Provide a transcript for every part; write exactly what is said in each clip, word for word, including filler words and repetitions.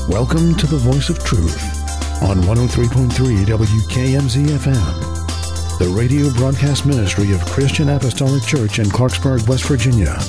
Welcome to the Voice of Truth on one oh three point three W K M Z F M, the radio broadcast ministry of Christian Apostolic Church in Clarksburg, West Virginia.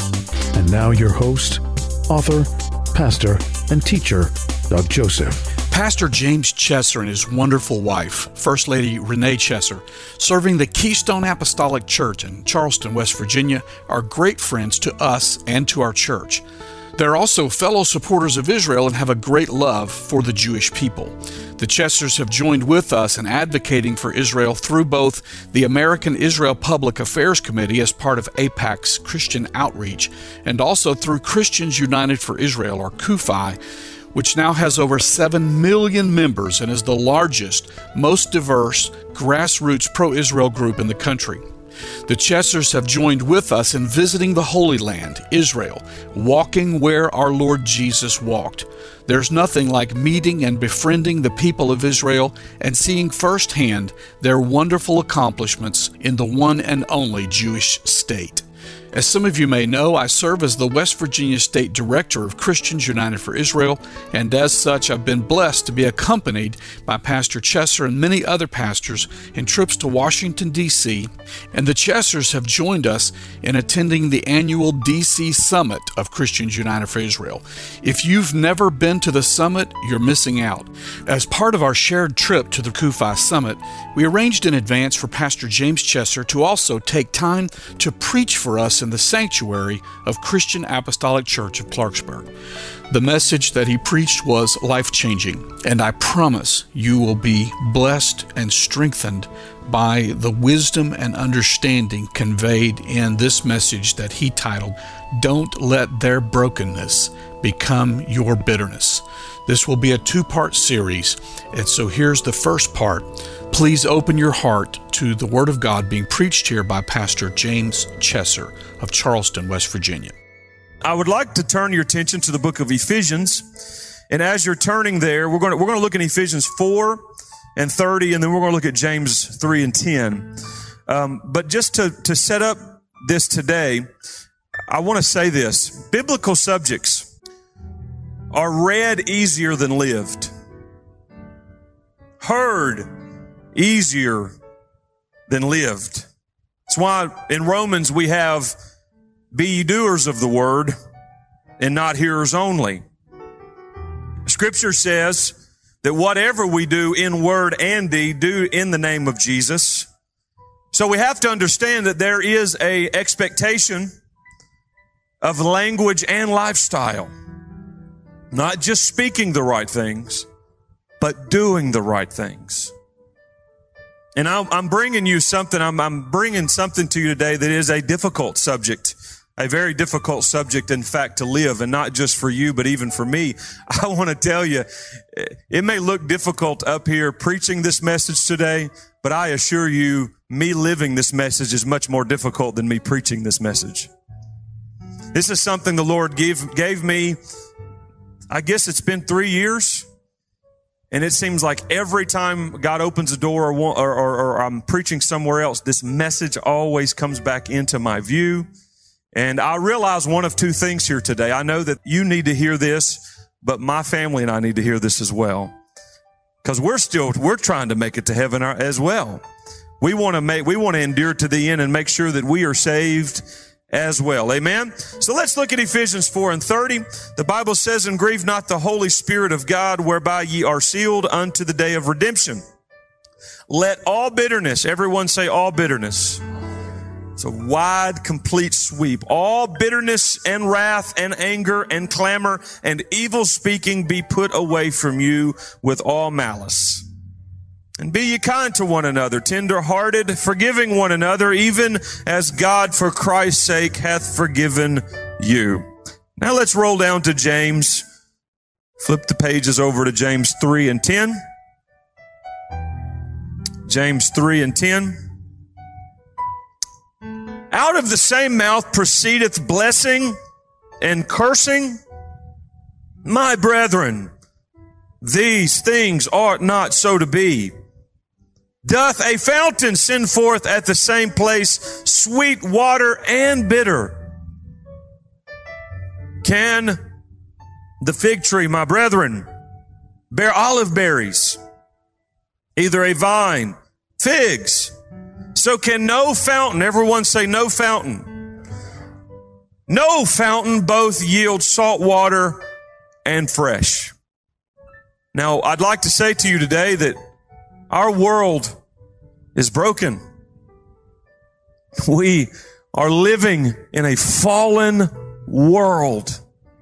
And now your host, author, pastor, and teacher, Doug Joseph. Pastor James Chesser and his wonderful wife, First Lady Renee Chesser, serving the Keystone Apostolic Church in Charleston, West Virginia, are great friends to us and to our church. They're also fellow supporters of Israel and have a great love for the Jewish people. The Chessers have joined with us in advocating for Israel through both the American Israel Public Affairs Committee as part of AIPAC's Christian Outreach, and also through Christians United for Israel, or C U F I, which now has over seven million members and is the largest, most diverse, grassroots pro-Israel group in the country. The Chessers have joined with us in visiting the Holy Land, Israel, walking where our Lord Jesus walked. There's nothing like meeting and befriending the people of Israel and seeing firsthand their wonderful accomplishments in the one and only Jewish state. As some of you may know, I serve as the West Virginia State Director of Christians United for Israel, and as such, I've been blessed to be accompanied by Pastor Chesser and many other pastors in trips to Washington, D C, and the Chessers have joined us in attending the annual D C Summit of Christians United for Israel. If you've never been to the summit, you're missing out. As part of our shared trip to the C U F I Summit, we arranged in advance for Pastor James Chesser to also take time to preach for us in the sanctuary of Christian Apostolic Church of Clarksburg. The message that he preached was life-changing, and I promise you will be blessed and strengthened by the wisdom and understanding conveyed in this message that he titled, "Don't Let Their Brokenness Become Your Bitterness." This will be a two-part series, and so here's the first part. Please open your heart to the Word of God being preached here by Pastor James Chesser of Charleston, West Virginia. I would like to turn your attention to the book of Ephesians. And as you're turning there, we're going to, we're going to look at Ephesians four and thirty, and then we're going to look at James three and ten. Um, but just to, to set up this today, I want to say this. Biblical subjects are read easier than lived. Heard easier than lived. That's why in Romans we have, be ye doers of the word and not hearers only. Scripture says that whatever we do in word and deed, do in the name of Jesus. So we have to understand that there is a expectation of language and lifestyle. Not just speaking the right things, but doing the right things. And I'm bringing you something, I'm, I'm bringing something to you today that is a difficult subject, a very difficult subject, in fact, to live, and not just for you, but even for me. I want to tell you, it may look difficult up here preaching this message today, but I assure you, me living this message is much more difficult than me preaching this message. This is something the Lord gave, gave me, I guess it's been three years. And it seems like every time God opens a door or, or, or, or I'm preaching somewhere else, this message always comes back into my view. And I realize one of two things here today. I know that you need to hear this, but my family and I need to hear this as well. Because we're still, we're trying to make it to heaven as well. We want to make, we want to endure to the end and make sure that we are saved as well. Amen. So let's look at Ephesians four and thirty. The Bible says, "And grieve not the Holy Spirit of God, whereby ye are sealed unto the day of redemption. Let all bitterness," everyone say all bitterness. It's a wide, complete sweep. "All bitterness and wrath and anger and clamor and evil speaking be put away from you with all malice. And be ye kind to one another, tender-hearted, forgiving one another, even as God for Christ's sake hath forgiven you." Now let's roll down to James. Flip the pages over to James three and ten. James three and ten. "Out of the same mouth proceedeth blessing and cursing. My brethren, these things ought not so to be. Doth a fountain send forth at the same place sweet water and bitter? Can the fig tree, my brethren, bear olive berries, either a vine, figs. So can no fountain, everyone say no fountain. No fountain both yield salt water and fresh. Now, I'd like to say to you today that our world is broken. We are living in a fallen world.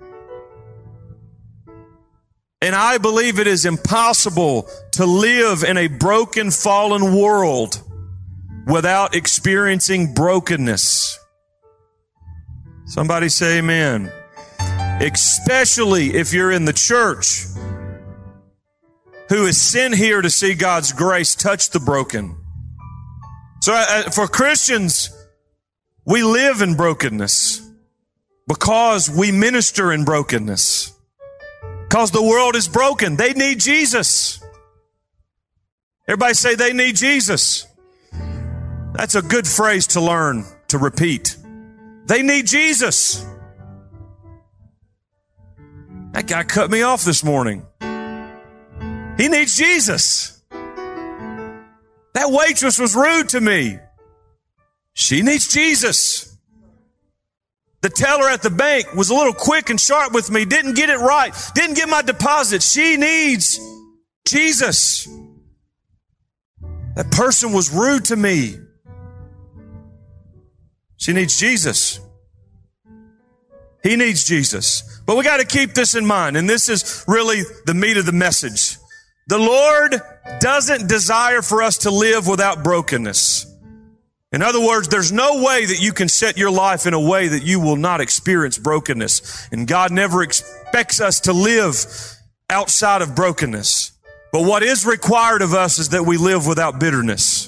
And I believe it is impossible to live in a broken, fallen world without experiencing brokenness. Somebody say amen. Especially if you're in the church who is sent here to see God's grace touch the broken. So uh, for Christians, we live in brokenness because we minister in brokenness. Because the world is broken. They need Jesus. Everybody say they need Jesus. That's a good phrase to learn, to repeat. They need Jesus. That guy cut me off this morning. He needs Jesus. That waitress was rude to me. She needs Jesus. The teller at the bank was a little quick and sharp with me, didn't get it right, didn't get my deposit. She needs Jesus. That person was rude to me. She needs Jesus. He needs Jesus. But we got to keep this in mind, and this is really the meat of the message. The Lord doesn't desire for us to live without brokenness. In other words, there's no way that you can set your life in a way that you will not experience brokenness. And God never expects us to live outside of brokenness. But what is required of us is that we live without bitterness.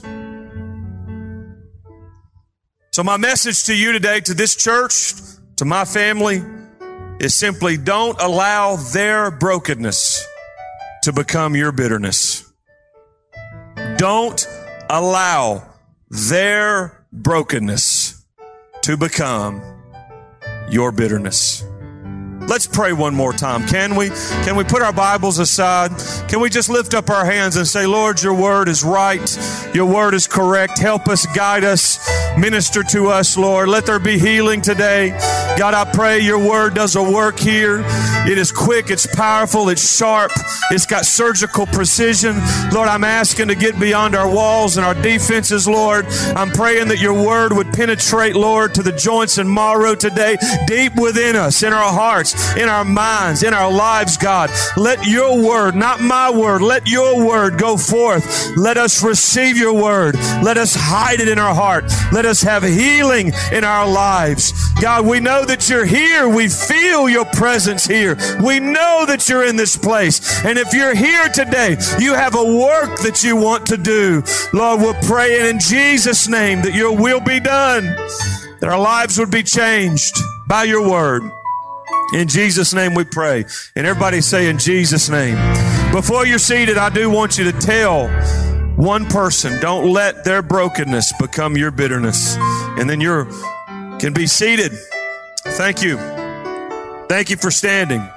So my message to you today, to this church, to my family, is simply don't allow their brokenness to become your bitterness. Don't allow their brokenness to become your bitterness. Let's pray one more time. Can we? Can we put our Bibles aside? Can we just lift up our hands and say, Lord, your word is right. Your word is correct. Help us, guide us, minister to us, Lord. Let there be healing today. God, I pray your word does a work here. It is quick, it's powerful, it's sharp, it's got surgical precision. Lord, I'm asking to get beyond our walls and our defenses, Lord. I'm praying that your word would penetrate, Lord, to the joints and marrow today, deep within us, in our hearts, in our minds, in our lives, God. Let your word, not my word, let your word go forth. Let us receive your word. Let us hide it in our heart. Let us have healing in our lives. God, we know that you're here. We feel your presence here. We know that you're in this place. And if you're here today, you have a work that you want to do. Lord, we're praying in Jesus' name that your will be done, that our lives would be changed by your word. In Jesus' name we pray. And everybody say in Jesus' name. Before you're seated, I do want you to tell one person, don't let their brokenness become your bitterness. And then you can be seated. Thank you. Thank you for standing.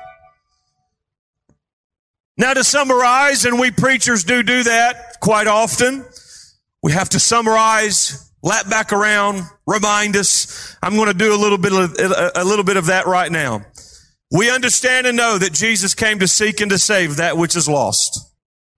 Now to summarize, and we preachers do do that quite often, we have to summarize, lap back around, remind us. I'm going to do a little bit of, a little bit of that right now. We understand and know that Jesus came to seek and to save that which is lost.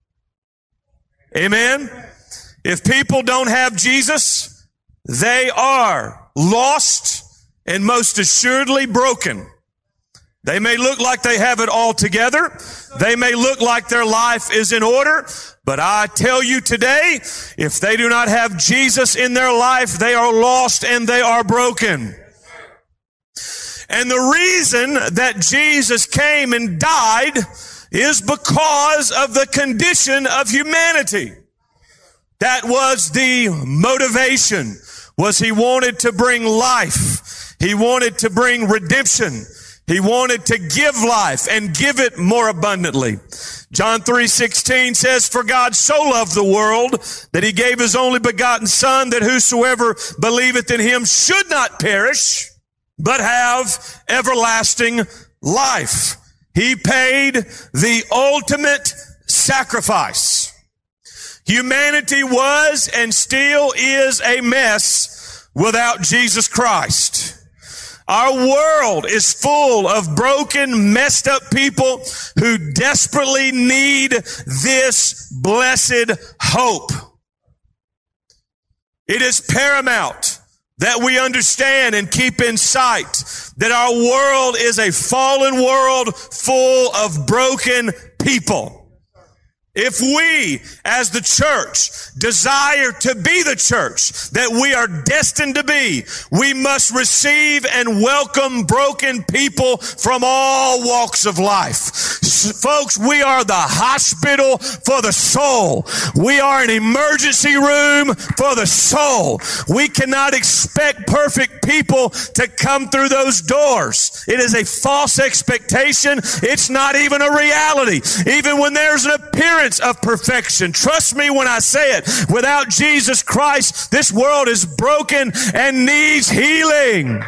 Amen? If people don't have Jesus, they are lost and most assuredly broken. They may look like they have it all together. They may look like their life is in order. But I tell you today, if they do not have Jesus in their life, they are lost and they are broken. And the reason that Jesus came and died is because of the condition of humanity. That was the motivation, was he wanted to bring life. He wanted to bring redemption. He wanted to give life and give it more abundantly. John three sixteen says, for God so loved the world that he gave his only begotten Son, that whosoever believeth in him should not perish, but have everlasting life. He paid the ultimate sacrifice. Humanity was and still is a mess without Jesus Christ. Our world is full of broken, messed up people who desperately need this blessed hope. It is paramount that we understand and keep in sight that our world is a fallen world full of broken people. If we, as the church, desire to be the church that we are destined to be, we must receive and welcome broken people from all walks of life. Folks, we are the hospital for the soul. We are an emergency room for the soul. We cannot expect perfect people to come through those doors. It is a false expectation. It's not even a reality. Even when there's an appearance of perfection. Trust me when I say it. Without Jesus Christ, this world is broken and needs healing.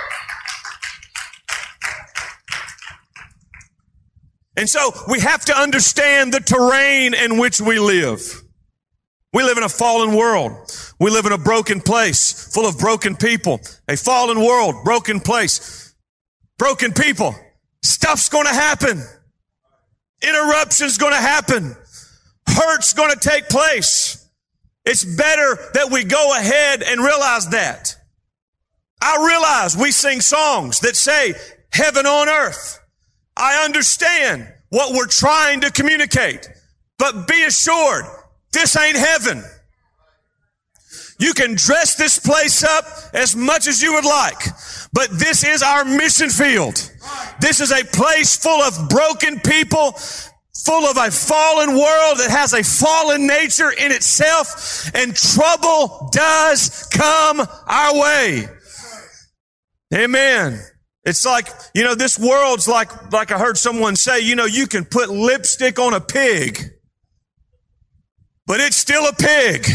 And so we have to understand the terrain in which we live. We live in a fallen world. We live in a broken place full of broken people. A fallen world, broken place, broken people. Stuff's going to happen. Interruption's going to happen. Hurt's going to take place. It's better that we go ahead and realize that. I realize we sing songs that say heaven on earth. I understand what we're trying to communicate, but be assured, this ain't heaven. You can dress this place up as much as you would like, but this is our mission field. This is a place full of broken people, full of a fallen world that has a fallen nature in itself, and trouble does come our way. Amen. It's like, you know, this world's like, like I heard someone say, you know, you can put lipstick on a pig, but it's still a pig.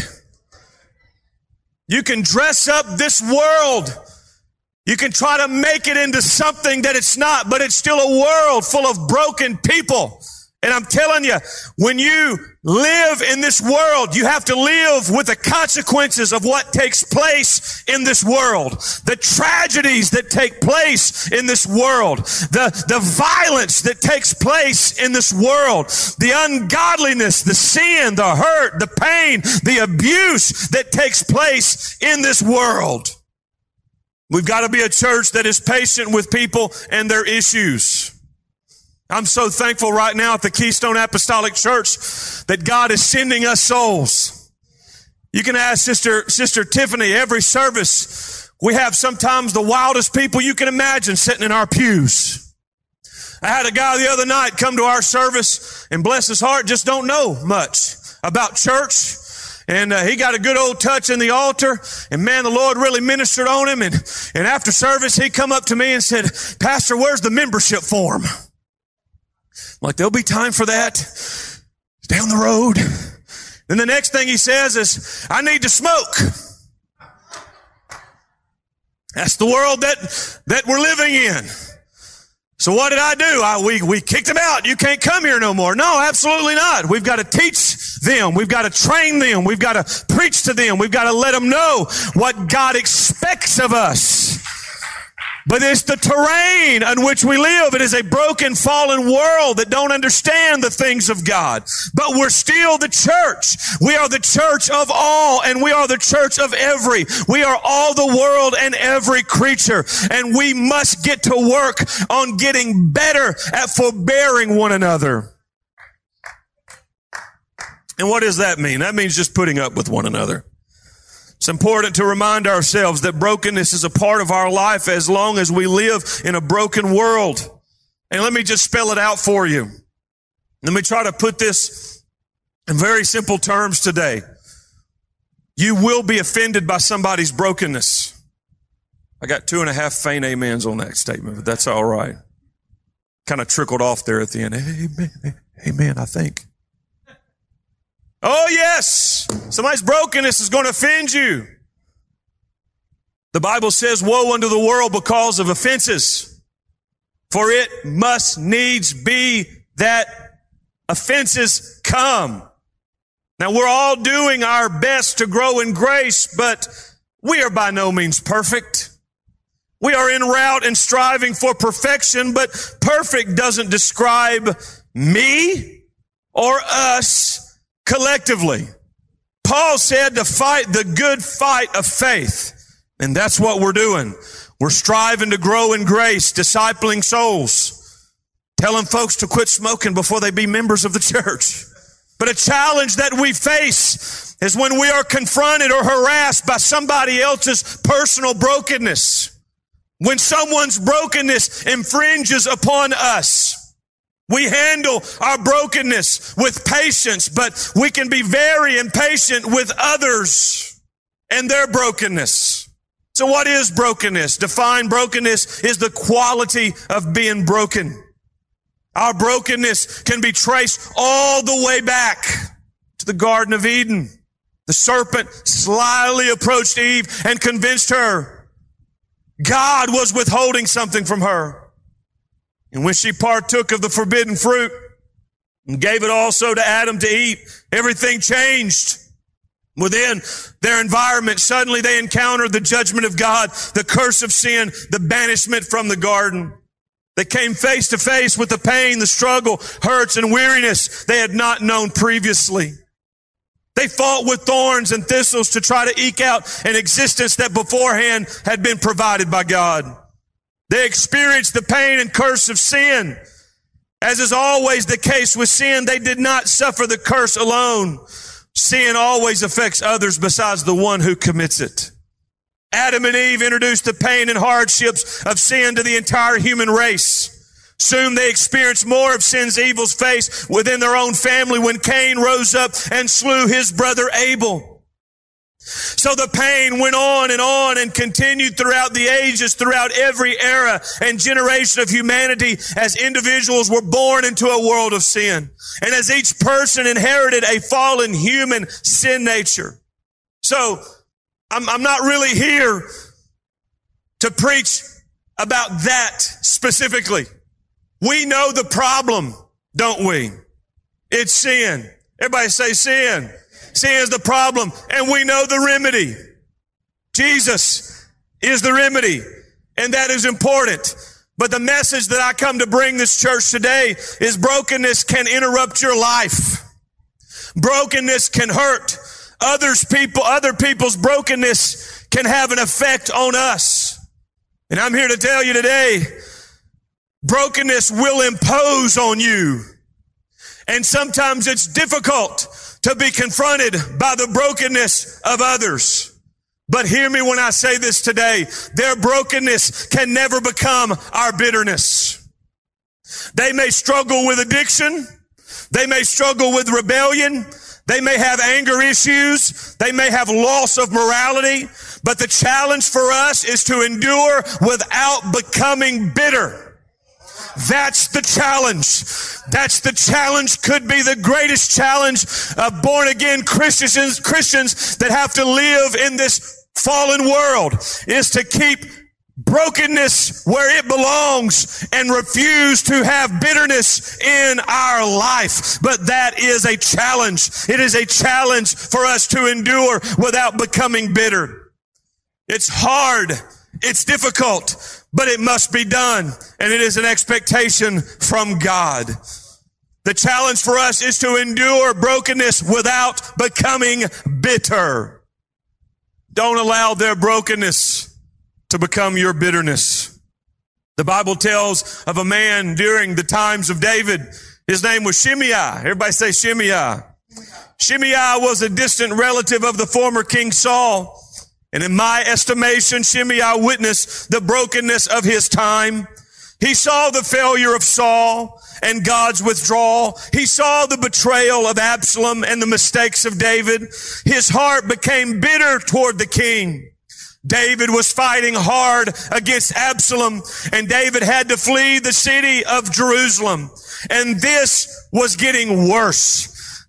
You can dress up this world. You can try to make it into something that it's not, but it's still a world full of broken people. And I'm telling you, when you live in this world, you have to live with the consequences of what takes place in this world. The tragedies that take place in this world. The, the violence that takes place in this world. The ungodliness, the sin, the hurt, the pain, the abuse that takes place in this world. We've got to be a church that is patient with people and their issues. I'm so thankful right now at the Keystone Apostolic Church that God is sending us souls. You can ask Sister, Sister Tiffany, every service, we have sometimes the wildest people you can imagine sitting in our pews. I had a guy the other night come to our service, and bless his heart, just don't know much about church. And uh, he got a good old touch in the altar, and man, the Lord really ministered on him. And, and after service, he come up to me and said, Pastor, where's the membership form? I'm like, there'll be time for that down the road. Then the next thing he says is, I need to smoke. That's the world that, that we're living in. So what did I do? I, we, we kicked him out. You can't come here no more. No, absolutely not. We've got to teach them. We've got to train them. We've got to preach to them. We've got to let them know what God expects of us. But it's the terrain on which we live. It is a broken, fallen world that don't understand the things of God. But we're still the church. We are the church of all, and we are the church of every. We are all the world and every creature. And we must get to work on getting better at forbearing one another. And what does that mean? That means just putting up with one another. It's important to remind ourselves that brokenness is a part of our life as long as we live in a broken world. And let me just spell it out for you. Let me try to put this in very simple terms today. You will be offended by somebody's brokenness. I got two and a half faint amens on that statement, but that's all right. Kind of trickled off there at the end. Amen, amen, I think. Oh, yes. Somebody's brokenness is going to offend you. The Bible says, woe unto the world because of offenses. For it must needs be that offenses come. Now, we're all doing our best to grow in grace, but we are by no means perfect. We are en route and striving for perfection, but perfect doesn't describe me or us collectively. Paul said to fight the good fight of faith, and that's what we're doing. We're striving to grow in grace, discipling souls, telling folks to quit smoking before they be members of the church. But a challenge that we face is when we are confronted or harassed by somebody else's personal brokenness. When someone's brokenness infringes upon us, we handle our brokenness with patience, but we can be very impatient with others and their brokenness. So what is brokenness? Define brokenness is the quality of being broken. Our brokenness can be traced all the way back to the Garden of Eden. The serpent slyly approached Eve and convinced her God was withholding something from her. And when she partook of the forbidden fruit and gave it also to Adam to eat, everything changed. Within their environment, suddenly they encountered the judgment of God, the curse of sin, the banishment from the garden. They came face to face with the pain, the struggle, hurts, and weariness they had not known previously. They fought with thorns and thistles to try to eke out an existence that beforehand had been provided by God. They experienced the pain and curse of sin. As is always the case with sin, they did not suffer the curse alone. Sin always affects others besides the one who commits it. Adam and Eve introduced the pain and hardships of sin to the entire human race. Soon they experienced more of sin's evils faced within their own family when Cain rose up and slew his brother Abel. So the pain went on and on and continued throughout the ages, throughout every era and generation of humanity as individuals were born into a world of sin. And as each person inherited a fallen human sin nature. So I'm, I'm not really here to preach about that specifically. We know the problem, don't we? It's sin. Everybody say sin. Sin is the problem, and we know the remedy. Jesus is the remedy, and that is important. But the message that I come to bring this church today is brokenness can interrupt your life. Brokenness can hurt. Others people, other people's brokenness can have an effect on us. And I'm here to tell you today, brokenness will impose on you. And sometimes it's difficult to be confronted by the brokenness of others. But hear me when I say this today. Their brokenness can never become our bitterness. They may struggle with addiction. They may struggle with rebellion. They may have anger issues. They may have loss of morality. But the challenge for us is to endure without becoming bitter. That's the challenge. That's the challenge, could be the greatest challenge of born-again Christians, Christians that have to live in this fallen world, is to keep brokenness where it belongs and refuse to have bitterness in our life. But that is a challenge. It is a challenge for us to endure without becoming bitter. It's hard. It's difficult, but it must be done. And it is an expectation from God. The challenge for us is to endure brokenness without becoming bitter. Don't allow their brokenness to become your bitterness. The Bible tells of a man during the times of David. His name was Shimei. Everybody say Shimei. Shimei was a distant relative of the former King Saul. And in my estimation, Shimei witnessed the brokenness of his time. He saw the failure of Saul and God's withdrawal. He saw the betrayal of Absalom and the mistakes of David. His heart became bitter toward the king. David was fighting hard against Absalom, and David had to flee the city of Jerusalem. And this was getting worse.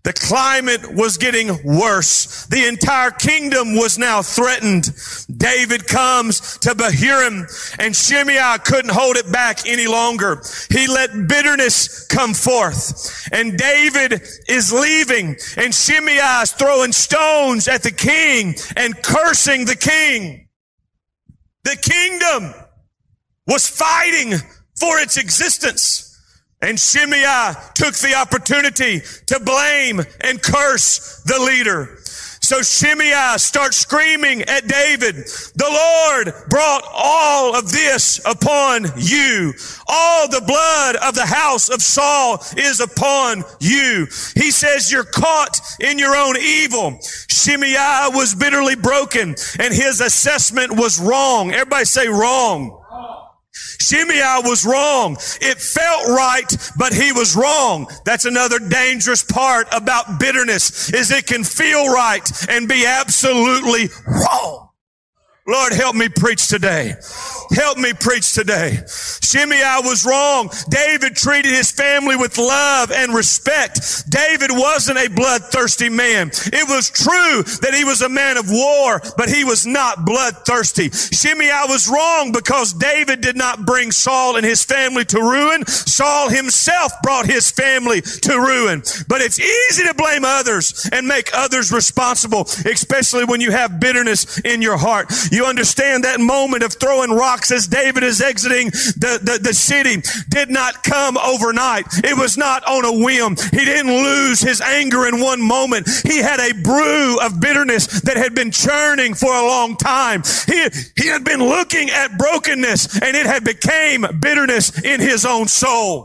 The climate was getting worse. The entire kingdom was now threatened. David comes to Bahurim, and Shimei couldn't hold it back any longer. He let bitterness come forth. And David is leaving, and Shimei is throwing stones at the king and cursing the king. The kingdom was fighting for its existence. And Shimei took the opportunity to blame and curse the leader. So Shimei starts screaming at David, "The Lord brought all of this upon you. All the blood of the house of Saul is upon you." He says, "You're caught in your own evil." Shimei was bitterly broken, and his assessment was wrong. Everybody say wrong. Shimei was wrong. It felt right, but he was wrong. That's another dangerous part about bitterness, is it can feel right and be absolutely wrong. Lord, help me preach today. Help me preach today. Shimei was wrong. David treated his family with love and respect. David wasn't a bloodthirsty man. It was true that he was a man of war, but he was not bloodthirsty. Shimei was wrong because David did not bring Saul and his family to ruin. Saul himself brought his family to ruin. But it's easy to blame others and make others responsible, especially when you have bitterness in your heart. You understand that moment of throwing rocks as David is exiting the, the, the city did not come overnight. It was not on a whim. He didn't lose his anger in one moment. He had a brew of bitterness that had been churning for a long time. He, he had been looking at brokenness, and it had became bitterness in his own soul.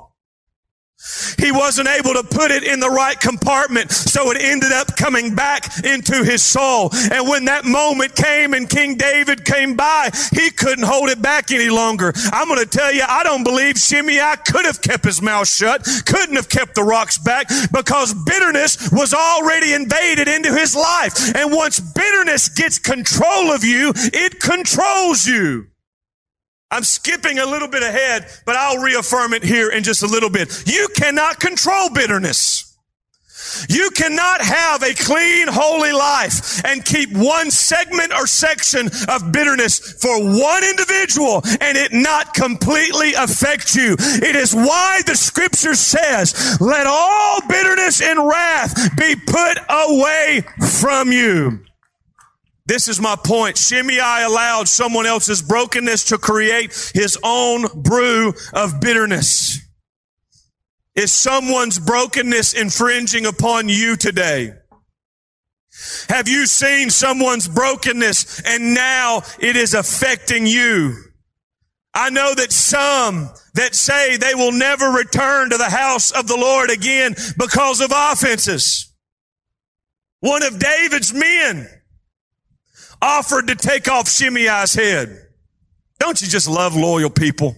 He wasn't able to put it in the right compartment, so it ended up coming back into his soul. And when that moment came and King David came by, he couldn't hold it back any longer. I'm going to tell you, I don't believe Shimei could have kept his mouth shut, couldn't have kept the rocks back, because bitterness was already invaded into his life. And once bitterness gets control of you, it controls you. I'm skipping a little bit ahead, but I'll reaffirm it here in just a little bit. You cannot control bitterness. You cannot have a clean, holy life and keep one segment or section of bitterness for one individual and it not completely affect you. It is why the scripture says, "Let all bitterness and wrath be put away from you." This is my point. Shimei allowed someone else's brokenness to create his own brew of bitterness. Is someone's brokenness infringing upon you today? Have you seen someone's brokenness and now it is affecting you? I know that some that say they will never return to the house of the Lord again because of offenses. One of David's men offered to take off Shimei's head. Don't you just love loyal people?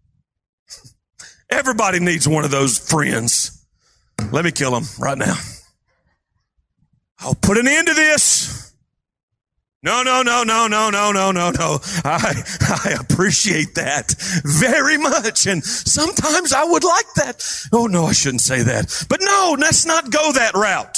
Everybody needs one of those friends. Let me kill him right now. I'll put an end to this. No, no, no, no, no, no, no, no, no. I, I appreciate that very much. And sometimes I would like that. Oh, no, I shouldn't say that. But no, let's not go that route.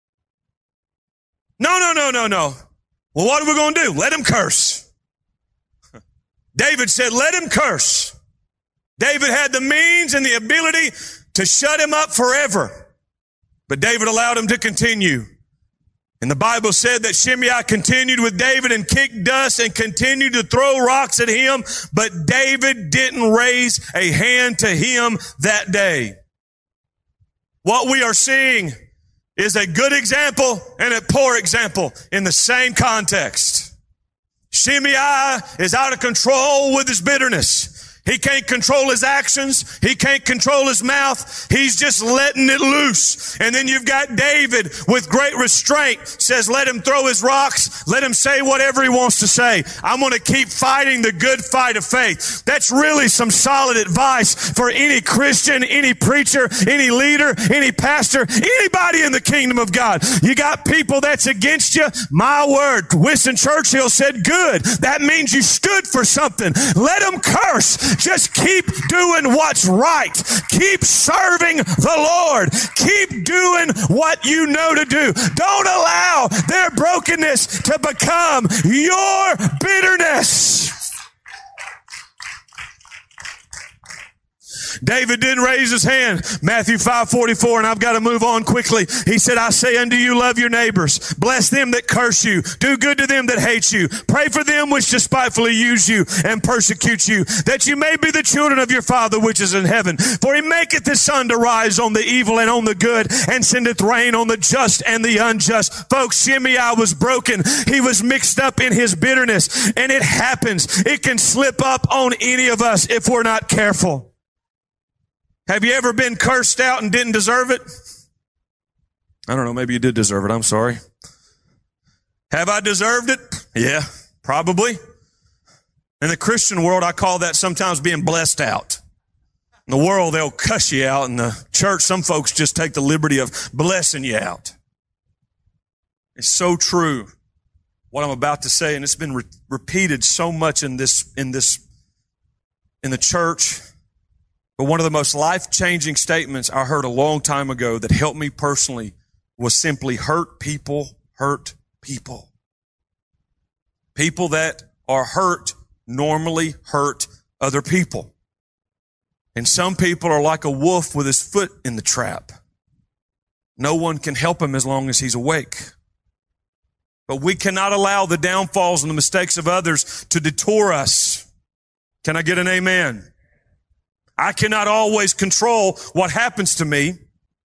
No, no, no, no, no. Well, what are we going to do? Let him curse. David said, let him curse. David had the means and the ability to shut him up forever. But David allowed him to continue. And the Bible said that Shimei continued with David and kicked dust and continued to throw rocks at him. But David didn't raise a hand to him that day. What we are seeing is a good example and a poor example in the same context. Shimei is out of control with his bitterness. He can't control his actions. He can't control his mouth. He's just letting it loose. And then you've got David with great restraint, says, let him throw his rocks. Let him say whatever he wants to say. I'm going to keep fighting the good fight of faith. That's really some solid advice for any Christian, any preacher, any leader, any pastor, anybody in the kingdom of God. You got people that's against you. My word, Winston Churchill said, good. That means you stood for something. Let them curse. Just keep doing what's right. Keep serving the Lord. Keep doing what you know to do. Don't allow their brokenness to become your bitterness. David didn't raise his hand. Matthew five forty-four, and I've got to move on quickly. He said, I say unto you, love your neighbors. Bless them that curse you. Do good to them that hate you. Pray for them which despitefully use you and persecute you, that you may be the children of your Father which is in heaven. For he maketh his sun to rise on the evil and on the good, and sendeth rain on the just and the unjust. Folks, Shimei was broken. He was mixed up in his bitterness, and it happens. It can slip up on any of us if we're not careful. Have you ever been cursed out and didn't deserve it? I don't know, maybe you did deserve it. I'm sorry. Have I deserved it? Yeah, probably. In the Christian world, I call that sometimes being blessed out. In the world, they'll cuss you out. In the church, some folks just take the liberty of blessing you out. It's so true what I'm about to say, and it's been re- repeated so much in this, in this, in the church. But one of the most life-changing statements I heard a long time ago that helped me personally was simply, hurt people hurt people. People that are hurt normally hurt other people. And some people are like a wolf with his foot in the trap. No one can help him as long as he's awake. But we cannot allow the downfalls and the mistakes of others to detour us. Can I get an amen? I cannot always control what happens to me.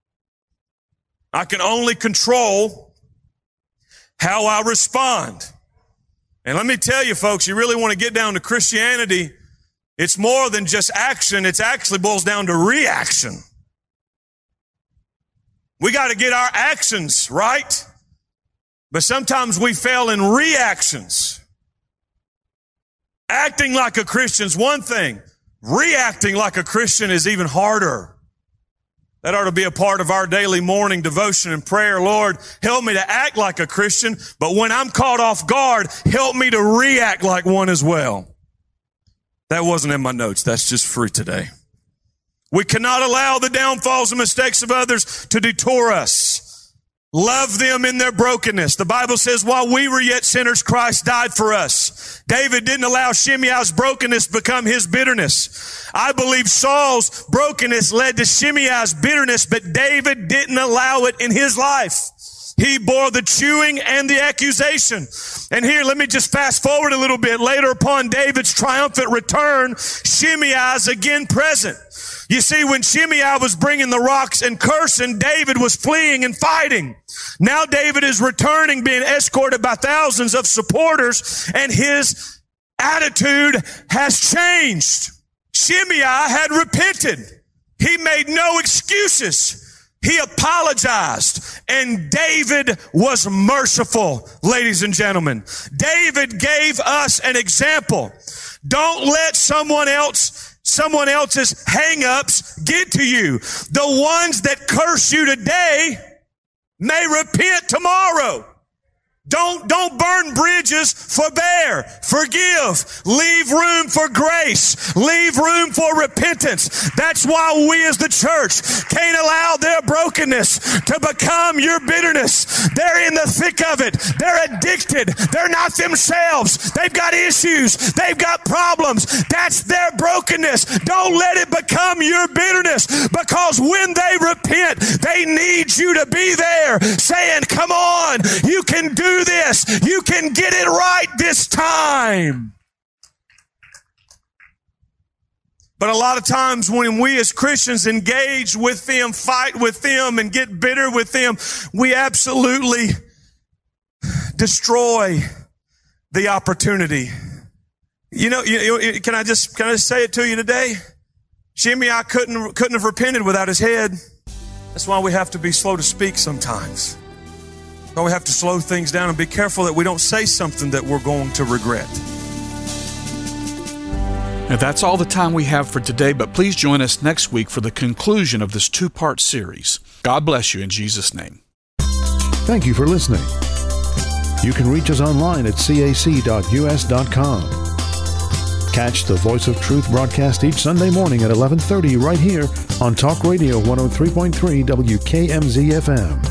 I can only control how I respond. And let me tell you, folks, you really want to get down to Christianity, it's more than just action. It actually boils down to reaction. We got to get our actions right, but sometimes we fail in reactions. Acting like a Christian's one thing. Reacting like a Christian is even harder. That ought to be a part of our daily morning devotion and prayer. Lord, help me to act like a Christian, but when I'm caught off guard, help me to react like one as well. That wasn't in my notes. That's just free today. We cannot allow the downfalls and mistakes of others to detour us. Love them in their brokenness. The Bible says, while we were yet sinners, Christ died for us. David didn't allow Shimei's brokenness to become his bitterness. I believe Saul's brokenness led to Shimei's bitterness, but David didn't allow it in his life. He bore the chewing and the accusation. And here, let me just fast forward a little bit. Later upon David's triumphant return, Shimei is again present. You see, when Shimei was bringing the rocks and cursing, David was fleeing and fighting. Now David is returning, being escorted by thousands of supporters, and his attitude has changed. Shimei had repented. He made no excuses. He apologized, and David was merciful, ladies and gentlemen. David gave us an example. Don't let someone else Someone else's hang-ups get to you. The ones that curse you today may repent tomorrow. Don't, don't burn bridges, forbear, forgive, leave room for grace, leave room for repentance. That's why we as the church can't allow their brokenness to become your bitterness. They're in the thick of it. They're addicted. They're not themselves. They've got issues. They've got problems. That's their brokenness. Don't let it become your bitterness, because when they repent, they need you to be there saying, come on, you can do this. You can get it right this time. But a lot of times when we as Christians engage with them, fight with them, and get bitter with them, we absolutely destroy the opportunity. You know, you, can I just, can I just say it to you today? Shimei couldn't, couldn't have repented without his head. That's why we have to be slow to speak sometimes. So we have to slow things down and be careful that we don't say something that we're going to regret. Now that's all the time we have for today, but please join us next week for the conclusion of this two-part series. God bless you in Jesus' name. Thank you for listening. You can reach us online at c a c dot u s dot com. Catch the Voice of Truth broadcast each Sunday morning at eleven thirty right here on Talk Radio one oh three point three W K M Z F M.